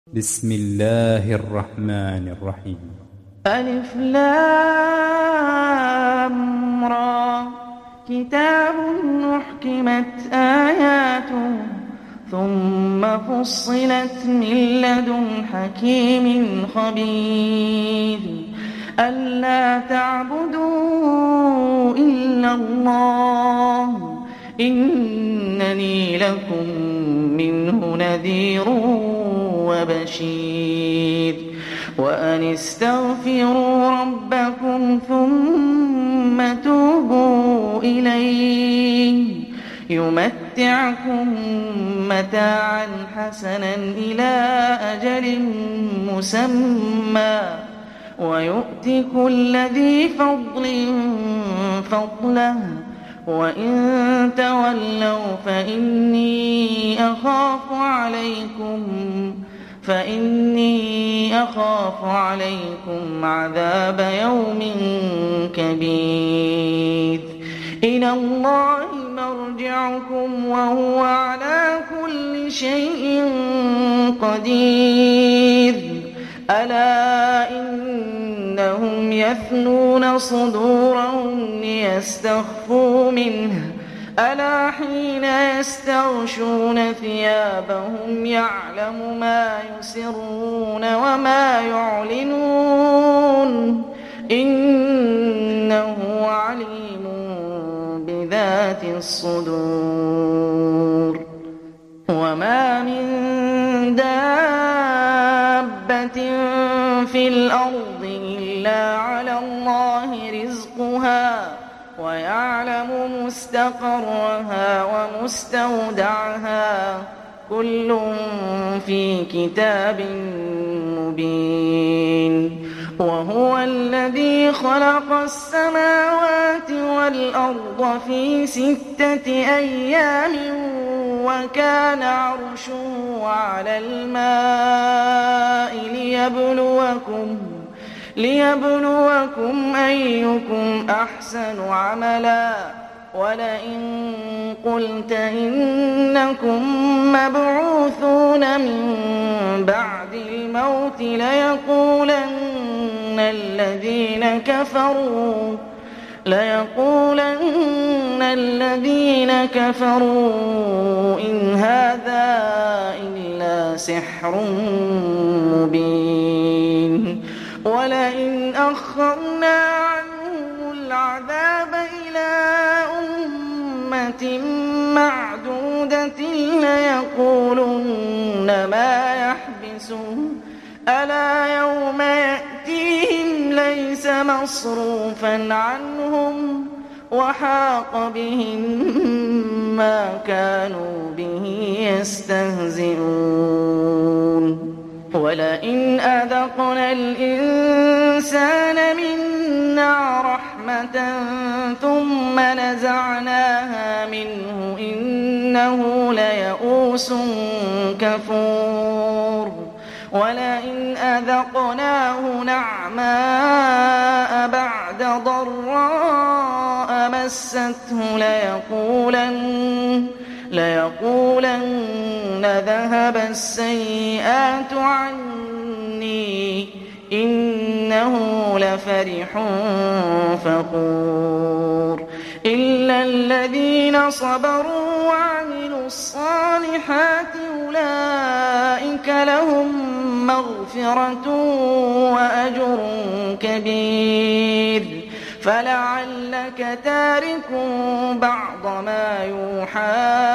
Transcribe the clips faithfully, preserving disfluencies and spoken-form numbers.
بسم الله الرحمن الرحيم. ألف لام را كتاب أحكمت آياته ثم فصلت من لدن حكيم خبير ألا تعبدوا إلا الله إنني لكم منه نذير وبشير وأن استغفروا ربكم ثم توبوا إليه يمتعكم متاعا حسنا إلى أجل مسمى ويؤت كل ذي فضل فضله وإن تولوا فإني أخاف عليكم فإني أخاف عليكم عذاب يوم كبير إلى الله مرجعكم وهو على كل شيء قدير ألا إنهم يثنون صدورهم ليستخفوا منه ألا حين يستغشون ثيابهم يعلم ما يسرون وما يعلنون إنه عليم بذات الصدور وما من دابة في الأرض إلا على الله رزقها ويعلم مستقرها ومستودعها كل في كتاب مبين وهو الذي خلق السماوات والأرض في ستة أيام وكان عرشه على الماء ليبلوكم ليبلوكم أيكم أحسن عملا ولئن قلت إنكم مبعوثون من بعد الموت ليقولن الذين كفروا ليقولن الذين كفروا إن هذا إلا سحر مبين ولئن أخرنا عنهم العذاب إلى أمة معدودة ليقولن ما يحبسه ألا يوم يأتيهم ليس مصروفا عنهم وحاق بهم ما كانوا به يستهزئون ولئن أذقنا الإنسان منا رحمة ثم نزعناها منه إنه ليئوس كفور ولئن أذقناه نعماء بعد ضراء مسته ليقولن ليقولن ذهب السيئات عني إنه لفرح فخور إلا الذين صبروا وعملوا الصالحات أولئك لهم مغفرة وأجر كبير فلعلك تارك بعض ما يوحى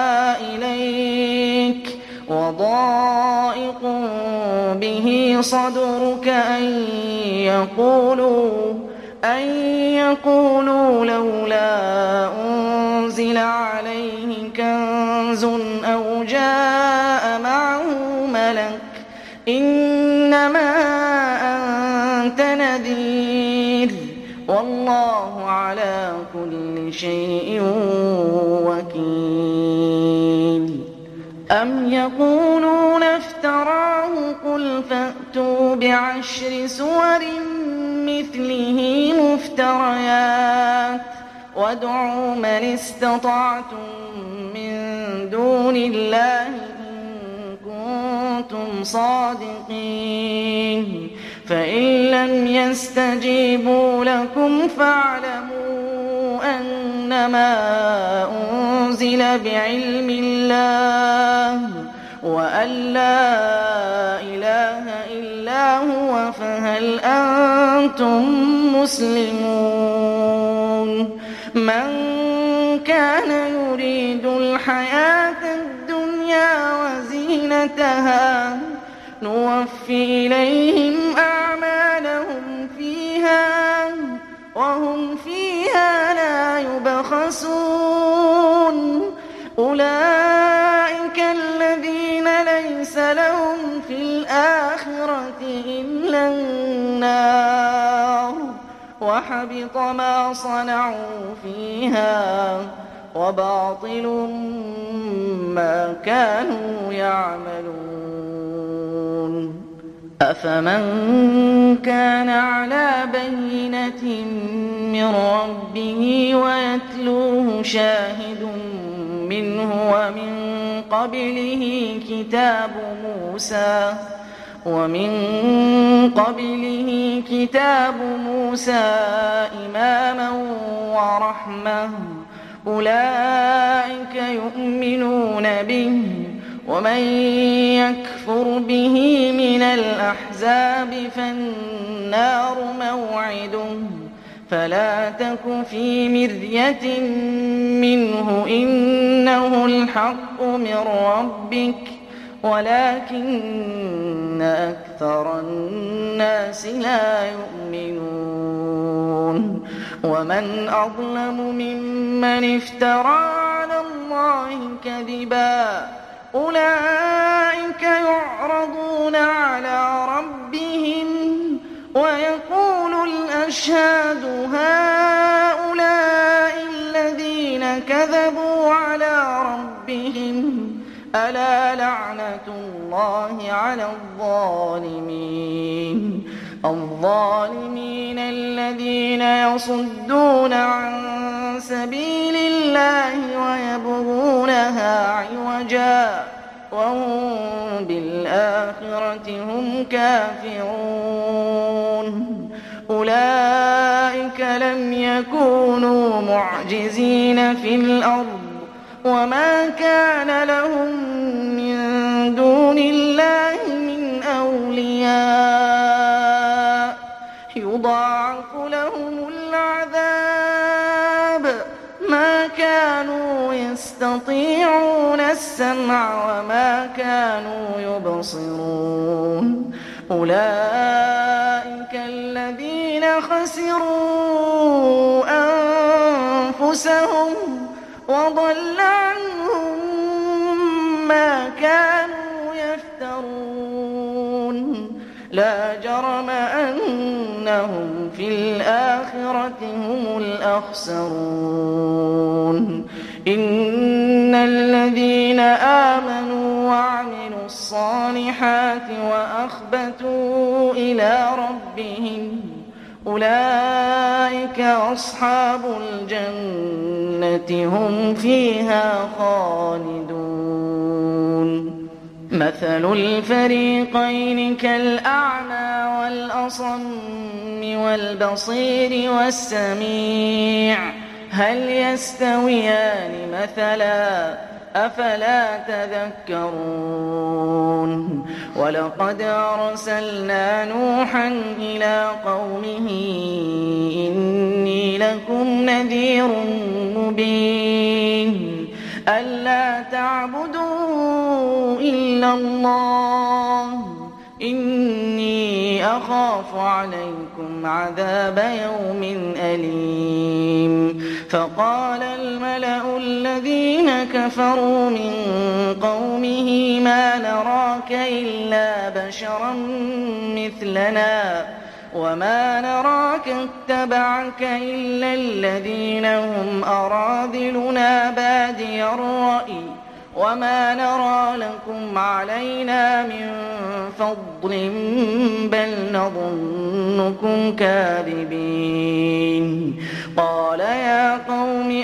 إليك وضائق به صدرك أن يقولوا أن يقولوا لولا أنزل عليه كنز أو جاء معه ملك إنما أنت نذير والله على كل شيء وكيل أم يقولون افتراه قل فأتوا بعشر سور مثله مفتريات وادعوا من استطعتم من دون الله إن كنتم كنتم صادقين فإن لم يستجيبوا لكم فاعلموا أنما أنزل بعلم الله وأن لا إله إلا هو فهل أنتم مسلمون من كان يريد الحياة الدنيا وزينتها نوفي إليهم أعمالهم فيها وهم فيها لا يبخسون أولئك الذين ليس لهم في الآخرة إلا النار وحبط ما صنعوا فيها وباطل ما كانوا يعملون أفمن كان على بينة من ربه ويتلوه شاهد منه ومن قبله كتاب موسى ومن قبله كتاب موسى إماما ورحمة أولئك يؤمنون به ومن يكفر به من الأحزاب فالنار موعده فلا تك في مرية منه إنه الحق من ربك ولكن أكثر الناس لا يؤمنون ومن أظلم ممن افترى على الله كذبا أولئك يعرضون على ربهم ويقول الأشهاد هؤلاء الذين كذبوا على ربهم ألا لعنة الله على الظالمين الظالمين الذين يصدون عن سبيل الله ويبغونها عوجا وهم بالآخرة هم كافرون أولئك لم يكونوا معجزين في الأرض وما كان لهم من دون الله من أولياء يضاعف لهم العذاب ما كانوا يستطيعون السمع وما كانوا يبصرون أولئك الذين خسروا أنفسهم وضل عنهم ما كانوا يفترون لا جرم أنهم في الآخرة هم الأخسرون إن الذين آمنوا وعملوا الصالحات وأخبتوا إلى ربهم أولئك أصحاب الجنة هم فيها خالدون مثل الفريقين كالأعمى والأصم والبصير والسميع هل يستويان مثلا أفلا تذكرون ولقد أرسلنا نوحا إلى قومه إني لكم نذير مبين ألا تعبدوا إلا الله إني أخاف عليكم عذاب يوم أليم فقال الملأ الذين كفروا من قومه ما نراك إلا بشرا مثلنا وما نراك اتبعك إلا الذين هم أراذلنا بادي الرأي وما نرى لكم علينا من فضل بل نظنكم كاذبين قال يا قوم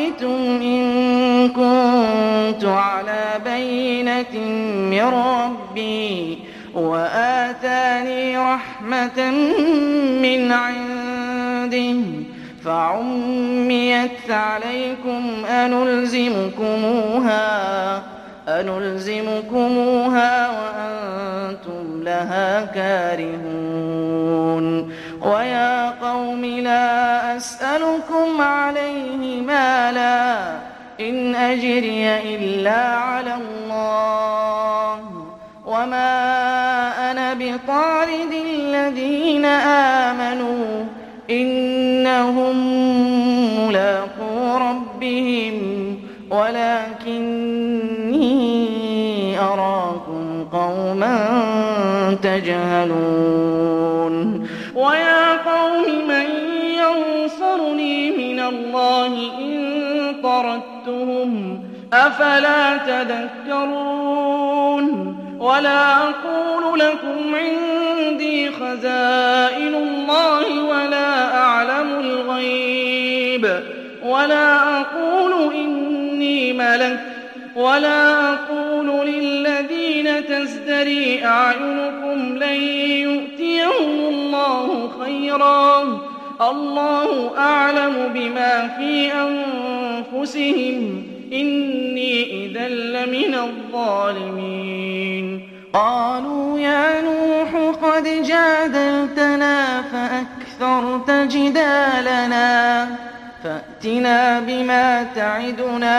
أرأيتم إن كنت على بينة من ربي ربي وآتاني رحمة من عنده فعميت عليكم أنلزمكموها أنلزمكموها وأنتم لها كارهون ويا قوم لا أسألكم عليه مالا إن أجري إلا على الله وما أنا بطارد الذين آمنوا إنهم ملاقو ربهم ولكني أراكم قوما تجهلون ويا قوم من ينصرني من الله إن طردتهم أفلا تذكرون ولا أقول لكم عندي خزائن الله ولا أعلم الغيب ولا أقول إني ملك ولا أقول للذين تزدري أعينكم لن يؤتيهم الله خيرا الله أعلم بما في أنفسهم إني إذا لمن الظالمين قالوا يا نوح قد جادلتنا فأكثرت جدالنا فأتنا بما تعدنا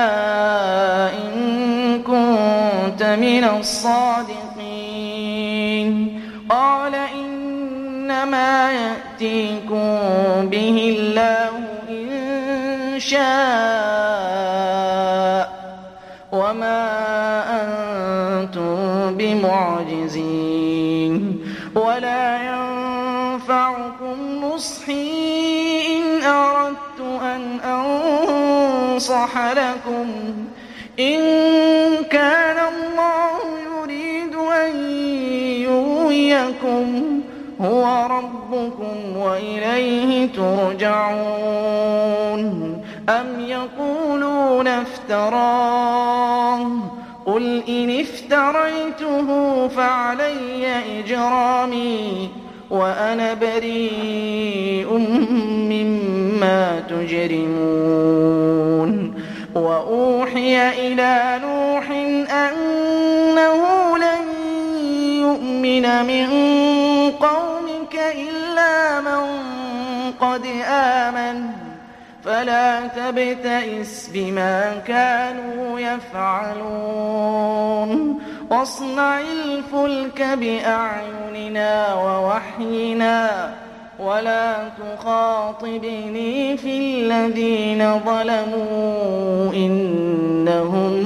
إن كنت من الصادقين قال إنما يأتيكم به الله إن شاء وما أنتم بمعجزين ولا ينفعكم نصحي إن أردت أن أنصح لكم إن كان الله يريد أن يغويكم هو ربكم وإليه ترجعون أم يقولون افتراه قل إن افتريته فعلي إجرامي وأنا بريء مما تجرمون وأوحي إلى نوح أنه لن يؤمن من قومك إلا من قد آمن فلا تبتئس بما كانوا يفعلون واصنع الفلك بأعيننا ووحينا ولا تخاطبني في الذين ظلموا إنهم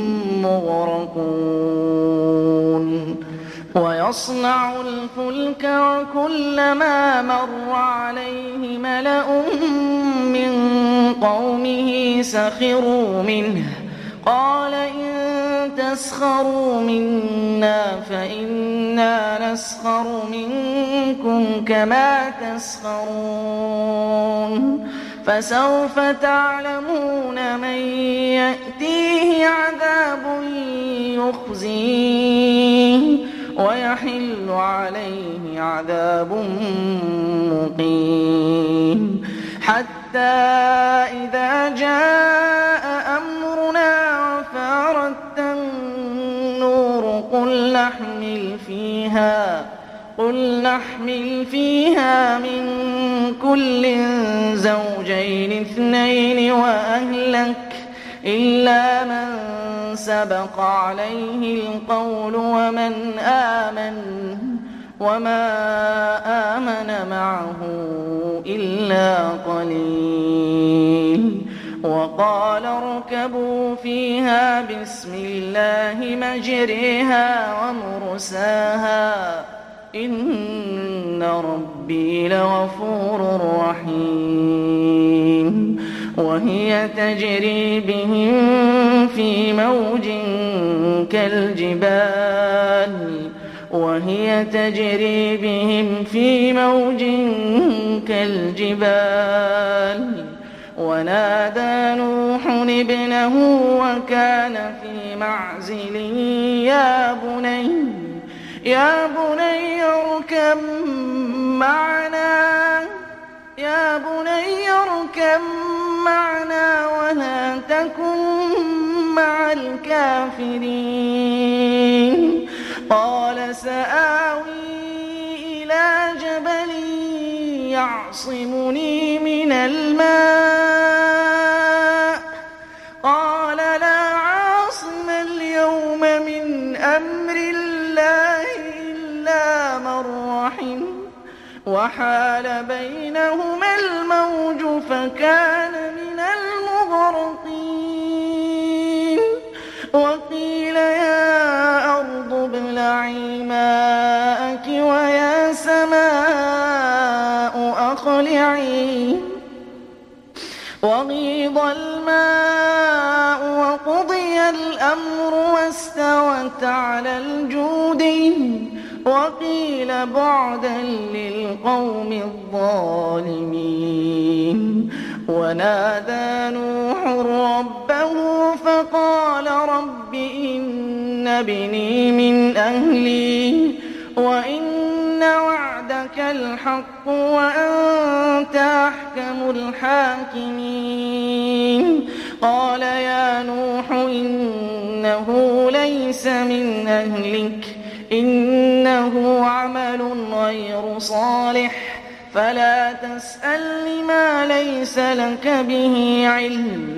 مغرقون ويصنع الفلك وكلما مر عليه ملأ من قومه سخروا منه قال إن تسخروا منا فإنا نسخر منكم كما تسخرون فسوف تعلمون من يأتيه عذاب يخزيه ويحل عليه عذاب مقيم حتى إذا جاء أمرنا وفارت النور قل نحمل فيها قل نحمل فيها من كل زوجين اثنين وأهلك إلا من سبق عليه القول ومن آمن وما آمن معه إلا قليل وقال اركبوا فيها بسم الله مجريها ومرساها إن ربي لغفور رحيم وهي تجري بهم في موج كالجبال وهي تجري بهم في موج كالجبال ونادى نوح ابنه وكان في معزل يا بني يا بني اركب معنا يا بني اركب معنا ولا تكن مع الكافرين قال سآوي إلى جبل يعصمني من الماء قال لا عاصم اليوم من أمر الله إلا من رحم وحال بينهما الموج فكان من المغرقين وقيل يا أرض ابلعي ماءك ويا سماء أقلعي وغيض الماء وقضي الأمر واستوت على الجود وقيل بعدا للقوم الظالمين ونادى نوح ربه فقال رب إن ابني من أهلي وإن وعدك الحق وأنت أحكم الحاكمين قال يا نوح إنه ليس من أهلك إنه عمل غير صالح فلا تسأل ما ليس لك به علم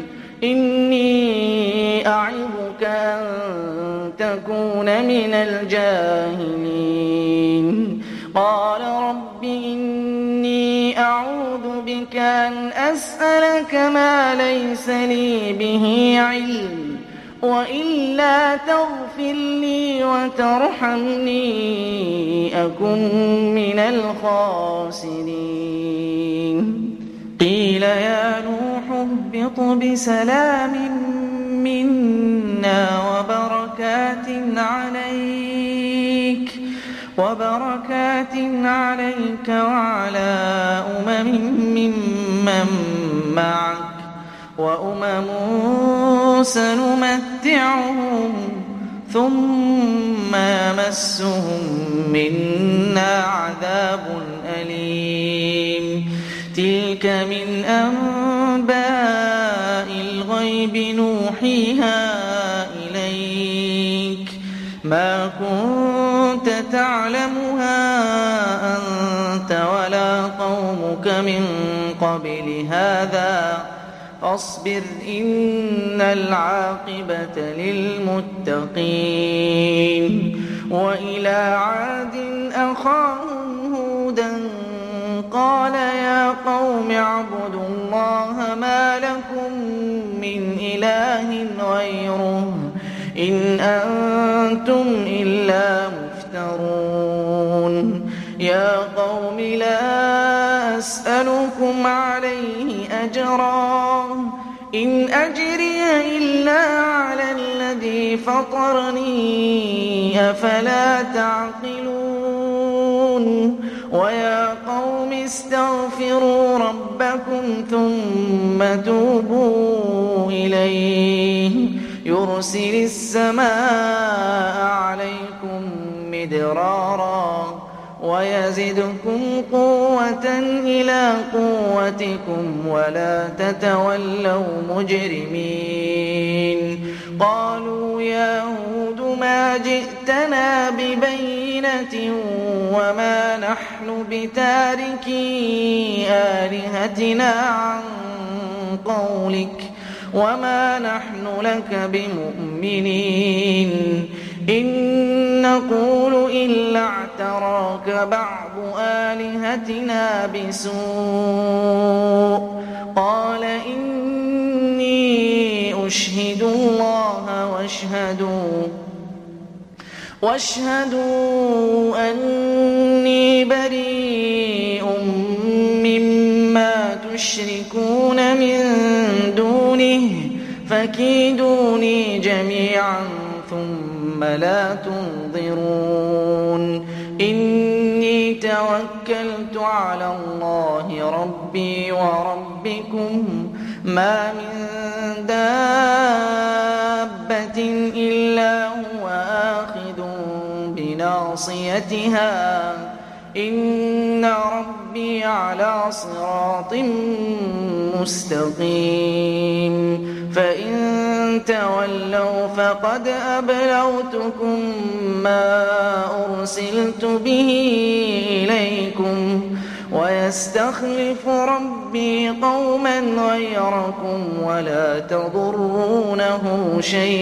إني أعظك أن تكون من الجاهلين قال رب إني أعوذ بك أن أسألك ما ليس لي به علم وإلا تغفر لي وترحمني أكن من الخاسرين قيل يا نوح اهبط بسلام منا وبركات عليك وبركات عليك وعلى أمم ممن معك وأمم سنمتعهم ثم يمسهم منا عذاب أليم تلك من أنباء الغيب نوحيها إليك ما كنت تعلمها أنت ولا قومك من قبل هذا فاصبر إن العاقبة للمتقين وإلى عاد أخاهم هودا قال يا قوم اعبدوا الله ما لكم من إله غيره إن أنتم إلا مفترون يا قوم لا أسألكم عليه أجرا إن أجري إلا على الذي فطرني أفلا تعقلون ويا قوم استغفروا ربكم ثم توبوا إليه يرسل السماء عليكم مدرارا ويزدكم قوة إلى قوتكم ولا تتولوا مجرمين قالوا يا هود ما جئتنا ببينة وما نحن بتاركي آلهتنا عن قولك وما نحن لك بمؤمنين إن نقول إلا اعتراك بعض آلهتنا بسوء قال إني أشهد الله واشهدوا واشهدوا أني بريء مما تشركون من دونه فكيدوني جميعا ثم لا تنظرون إني توكلت على الله ربي وربكم ما من دابة إلا هو آخذ بناصيتها ناصيتها إن ربي على صراط مستقيم فإن تولوا فقد أبلغتكم ما أرسلت به إليكم ويستخلف ربي قوما غيركم ولا تضرونه شيئا